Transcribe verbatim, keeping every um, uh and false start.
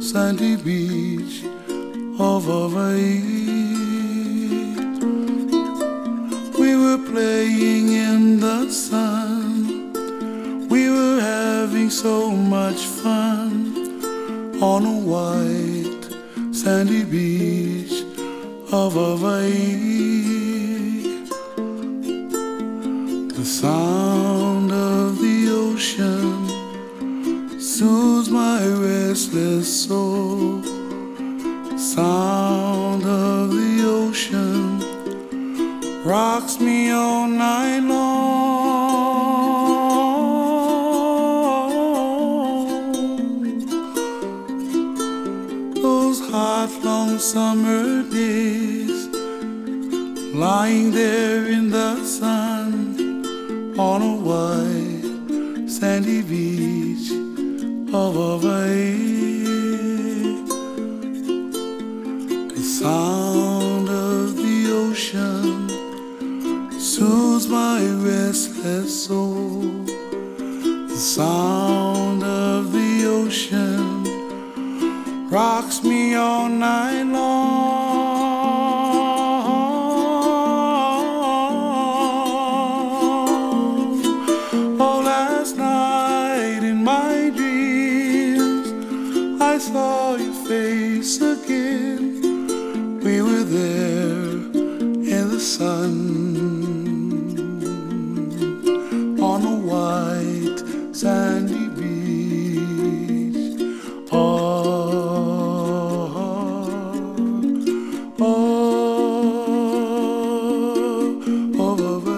sandy beach of Hawaii. We were playing in the sun, we were having so much fun on a white sandy beach of Hawaii. The sound of the ocean soothes my restless soul. Sound of the ocean rocks me all night long. Those hot, long summer days, lying there in the sun on a white sandy beach of Hawaii. The sound of the ocean soothes my restless soul. The sound of the ocean rocks me all night long. Oh, last night in my dreams I saw your face again. We were there in the sun on a white sandy beach. Oh, oh, oh, oh.